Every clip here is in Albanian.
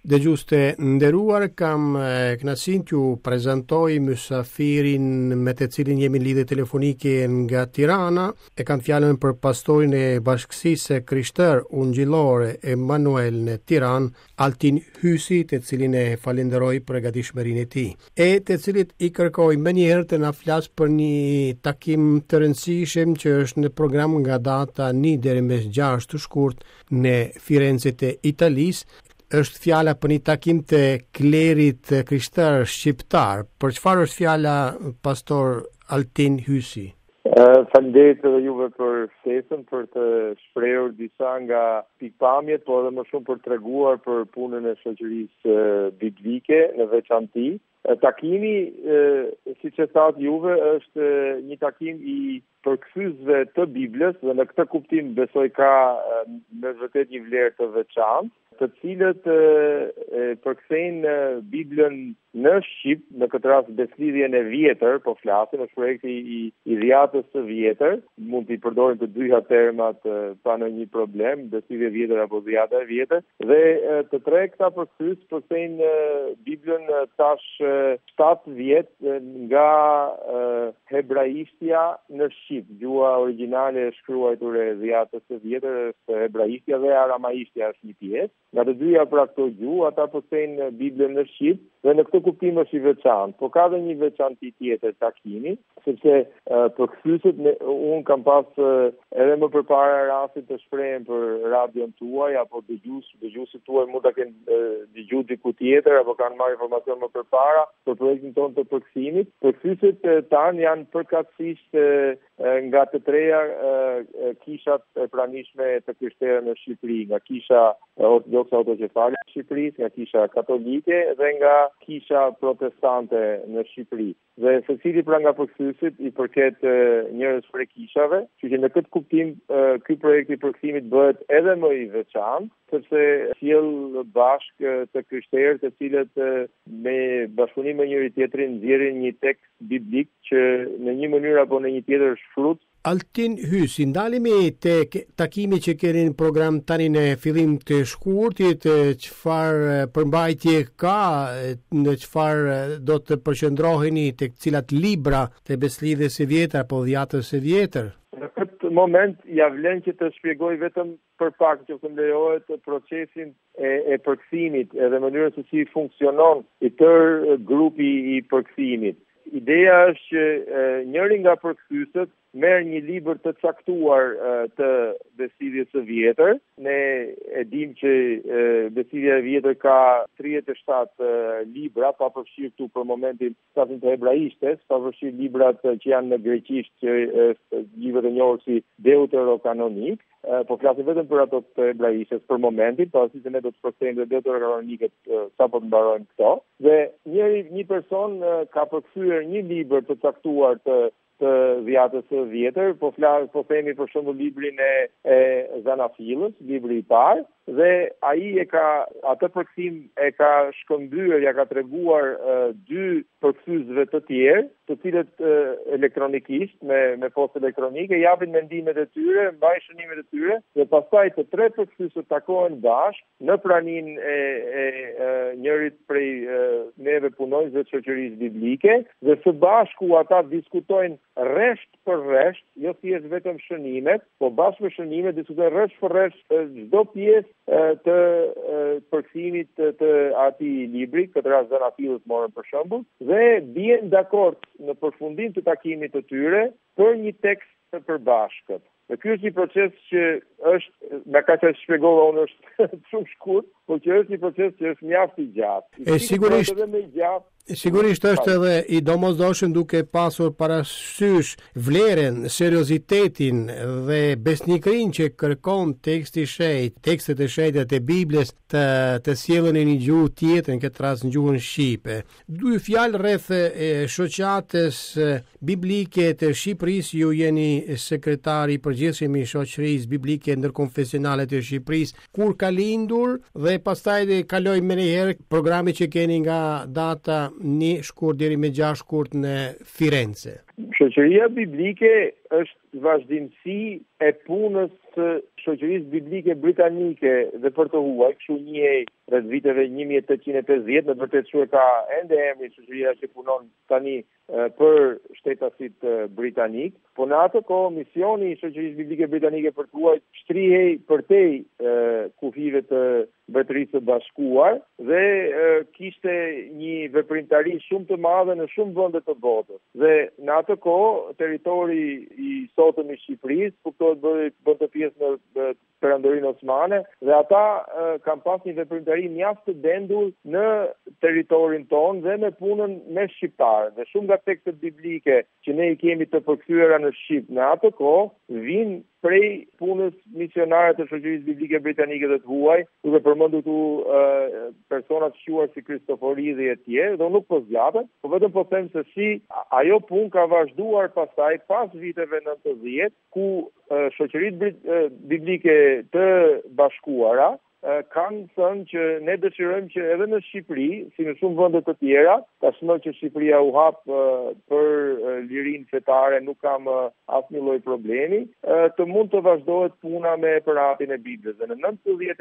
Dëgjues të nderuar, kam kënaqësinë t'ju prezantoj mysafirin me të cilin jemi në lidhje telefonike nga Tirana. E kam fjalën për pastorin e Bashkësisë Krishtere Ungjillore Emanuel në Tiranë, Altin Hysi, të cilin e falenderoj për gatishmërinë e tij. E të cilit i kërkoj menjëherë të na flas për një takim të rëndësishëm që është në program nga data 1 deri në 6 të shkurt në Firenze të Italisë. Është fjala për një takim të klerit krishterë shqiptar. Për çfarë është fjala, pastor Altin Hysi? Faleminderit edhe juve për ftesën, për të shprehur disa nga pikpamjet, por edhe më shumë për treguar për punën e shoqërisë biblike në veçantë. Takimi, siç e thatë juve, është një takim i përkthyesve të Biblës dhe në këtë kuptim besoj ka me vërtet një vlerë të veçantë, të cilët përkthejnë Biblën në Shqip, në këtë rast Beslidhjen e vjetër, po flasim, është projekti i dhjatës së vjetër, mund t'i përdorin të dyja termat pa ndonjë problem, Beslidhja e vjetër apo dhjata e vjetër, dhe të tre këta përkthyes përkthejnë Biblën tash 7 vjet nga hebraishtja në Shqip. Gjuha origjinale e shkruar e dhjatës së vjetër është hebraishtja dhe aramaishtja është një pjesë. Nga të dyja pra këto gjuhë, ata përkthejnë Biblën në Shqip dhe në këtë kuptim është i veçantë. Po ka dhe një veçantë tjetër takimi, sepse përkthyesit unë kam pas edhe më përpara rastit të shprehem për radion tuaj apo dëgjuesit tuaj mund ta kenë dëgjuar diku tjetër apo kanë marrë informacion më përpara për projektin tonë të përkthimit. Përkthyesit tanë janë përkatësisht nga të treja kishat e pranishme të krishterë në Shqipëri, nga kisha ortodokse autokefale në Shqipëri, nga kisha katolike dhe nga kisha protestante në Shqipëri. Dhe secili pra nga përkthyesit i përket njërës prej kishave, që në këtë kuptim ky projekt i përkthimit bëhet edhe më i veçantë, sepse sjell bashkë të krishterë të cilët me bashkëpunim me njëri tjetrin nxjerrin një tekst biblik që në një mënyrë apo në një tjetër është frut. Altin Hysi, ndalemi tek takimi që keni në program tani në fillim të shkurtit, çfarë përmbajtje ka, në çfarë do të përqendroheni, tek cilat libra të Beslidhjes së vjetër apo dhjatës së vjetër? Në këtë moment ja vlen që të shpjegoj vetëm për pak që të lejohet procesin e përkthimit edhe mënyrën se si funksionon i tërë grupi i përkthimit. Ideja është që njëri nga përkthyesët merr një libër të caktuar të Beslidhjes së vjetër. Ne e dim që Beslidhja e vjetër ka 37 libra, pa përfshirë këtu për momentin flasim të hebraishtes, pa përfshirë librat që janë në greqisht, që është librat e njohur si deuterokanonik. Po flasim vetëm për ato të hebraishtes për momentin, pasi se ne do të përkthejmë dhe deuterokanoniket sapo të mbarojmë këto. Dhe një person ka përkthyer një libër të caktuar të dhjatës së vjetër, po themi për shembull librin e Zanafillës, libri i parë, dhe ai atë përkthim e ka shkëmbyer, ja ka treguar dy përkthyesve të tjerë, të cilët elektronikisht me postë elektronike japin mendimet e tyre, mbajnë shënimet e tyre dhe pastaj të tre përkthyesët takohen bashkë në praninë e njërit prej neve punonjësve të shoqërisë biblike dhe së bashku ata diskutojnë rresht për rresht, jo thjesht vetëm shënimet, po bashkë me shënimet diskutojnë rresht për rresht çdo pjesë të përkthimit të atij libri, këtë rast Zanafillës morën për shembull, dhe bien dakord në përfundim të takimit të tyre për një tekst të përbashkët. Dhe ky është një proces që është, me ka që shpjegova unë, është shumë shkurt, por që është një proces që është mjaft i gjatë. Sigurisht është edhe i domosdoshëm duke pasur parasysh vlerën, seriozitetin dhe besnikërinë që kërkon teksti i shenjtë, tekstet e shenjta të Biblës të sjellën në një gjuhë tjetër, në këtë rast në gjuhën shqipe. Dy fjalë rreth shoqatës biblike të Shqipërisë, ju jeni sekretari i përgjithshëm i shoqërisë biblike ndërkonfesionale të Shqipërisë, kur ka lindur dhe pastaj kaloj më njëherë programi që keni nga data 1 shkurt deri me 6 shkurt në Firenze. Shoqëria biblike është vazhdimsi e punës të shoqërisë biblike britanike dhe për të huaj, kështu njihej rreth viteve 1850, në vërtet që ka ende emri shoqëria që punon tani për shtetasit britanik, po në atë kohë misioni i shoqërisë biblike britanike për të huaj shtrihej përtej kufive të Mbretërisë së Bashkuar dhe kishte një veprimtari shumë të madhe në shumë vende të botës. Dhe në atë kohë territori i sotëm i Shqipërisë kuptohet bënte pjesë në Perandorinë Osmane dhe ata kanë pas një veprimtari mjaft të dendur në territorin tonë dhe me punën me shqiptarë. Dhe shumë nga tekstet biblike që ne i kemi të përkthyera në Shqip në atë kohë vinë prej punës misionare të shoqërisë biblike britanike dhe të huaj, duke përmendur tu persona të quajtur si Kristoforidhi e tjerë, dhe nuk po zgjaten, po vetëm po them se si ajo punë ka vazhduar pastaj pas viteve 90, ku shoqëritë biblike të bashkuara kanë thënë që ne dëshirojmë që edhe në Shqipëri, si në shumë vende të tjera, tashmë që Shqipëria u hap për lirinë fetare, nuk kam asnjë lloj problemi, të mund të vazhdohet puna me përhapjen e Biblës. Dhe në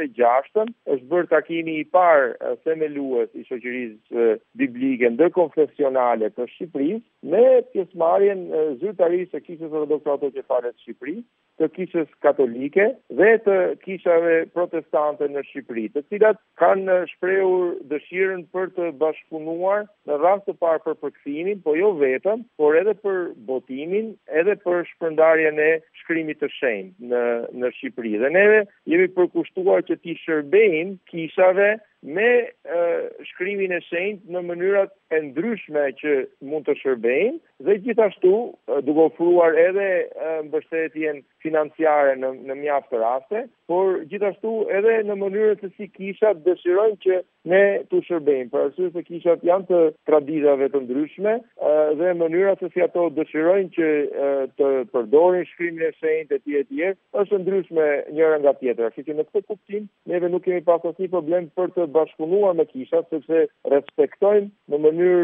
96-ën është bërë takimi i parë themelues i shoqërisë biblike ndërkonfesionale të Shqipërisë me pjesëmarrjen zyrtarisë së Kishës Ortodokse Autokefale të Shqipërisë, të Kishës Katolike dhe të kishave protestante në Shqipëri, të cilat kanë shprehur dëshirën për të bashkëpunuar në rast të parë për përkthimin, po jo vetëm, por edhe për botimin, edhe për shpërndarjen e shkrimit të shenjtë në Shqipëri. Dhe neve jemi përkushtuar që t'i shërbejmë kishave me shkrimin e shenjtë në mënyrat e ndryshme që mund të shërbejnë dhe gjithashtu duke ofruar edhe mbështetjen financiare në mjaft raste, por gjithashtu edhe në mënyrën se si kishat dëshirojnë që ne t'u shërbejmë, për arsye se kishat janë të traditave të ndryshme dhe mënyra se si ato dëshirojnë që të përdorin shkrimin e shenjtë e tjerë është ndryshme njëra nga tjetra. Kështu që në këtë kuptim neve nuk kemi pas asnjë problem për të bashkëpunuar me kishat, sepse respektojmë në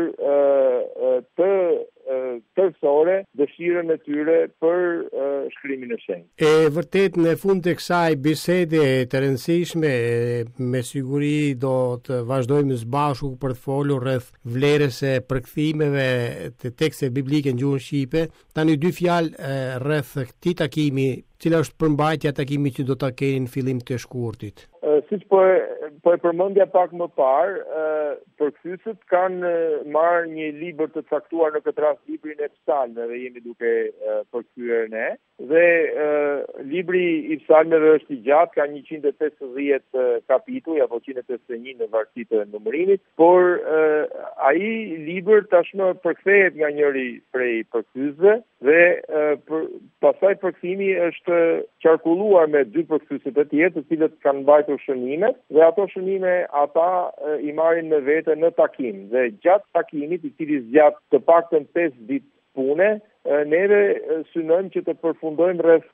mënyrë të tërësore dëshirën e tyre për shkrimin e shenjtë. E vërtet në fund të kësaj bisede të rëndësishme, me siguri do të vazhdojmë së bashku për të folur rreth vlerës së përkthimeve të tekste biblike në gjuhën shqipe. Tani dy fjalë rreth këtij takimi, cila është përmbajtja e takimit që do ta keni në fillim të shkurtit. Siç po e përmendja pak më parë, përkthyesët kanë marrë një libër të caktuar, në këtë rast librin e psalmeve jemi duke përkthyer ne, dhe libri i psalmeve është i gjatë, ka 150 kapituj apo 151 në varësi të numërimit, por ai libër tashmë përkthehet nga njëri prej përkthyesve dhe pastaj përkthimi është qarkulluar me dy përkthyesë të tjerë, të cilët kanë mbajtur shënimet dhe ato shënime ata i marrin me vete në takim. Dhe gjatë takimit, i cili zgjat të paktën 5 ditë pune, neve synojmë që të përfundojmë rreth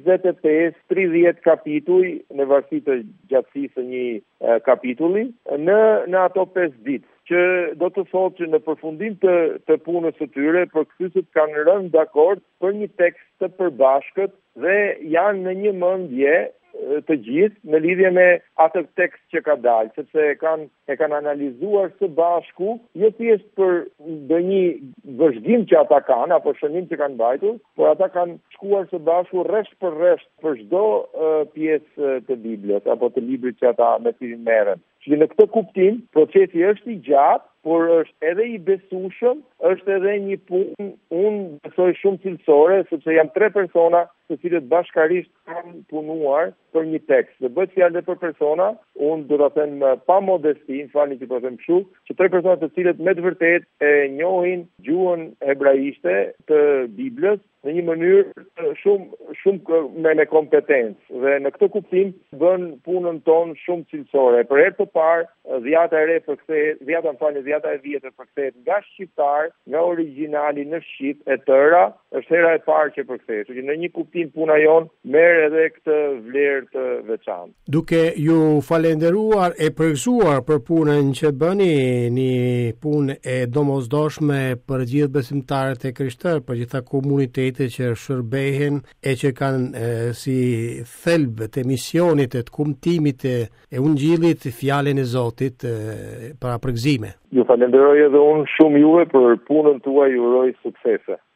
25-30 kapituj në varësi të gjatësisë së një kapitulli në ato 5 ditë, që do të thotë që në përfundim të punës së tyre, përkthyesët kanë rënë dakord për një tekst të përbashkët dhe janë në një mendje të gjithë në lidhje me atë tekst që ka dalë, sepse e kanë analizuar së bashku, jo thjesht për ndonjë vëzhgim që ata kanë apo shënim që kanë mbajtur, por ata kanë shkuar së bashku rresht për çdo pjesë të Biblës apo të librit që ata me cilin merren. Që në këtë kuptim, procesi është i gjatë, por është edhe i besueshëm, është edhe një punë, unë besoj shumë cilësore, sepse janë 3 persona të cilët bashkarisht kanë punuar për një tekst. Dhe bëhet fjalë për persona, unë do ta them pa modesti, falni që po them kështu, që 3 persona të cilët me të vërtetë e njohin gjuhën hebraiste të Biblës në një mënyrë shumë me kompetencë. Dhe në këtë kuptim bën punën tonë shumë cilësore. Për herë të parë, dhjata e vjetër përkthehet nga shqiptar, nga origjinali në shqip e tëra, është hera e parë që përkthehesh. Që në një kuptim puna jon merr edhe këtë vlerë të veçantë. Duke ju falenderuar e përgëzuar për punën që bëni, një punë e domosdoshme për gjithë besimtarët e krishterë, për gjitha komunitetet që shërbehen e që kanë si thelb të misionit, të kumtimit e ungjillit fjalën e Zotit para përgëzime. Ju falenderoj edhe unë shumë juve për punën tuaj, ju uroj suksese.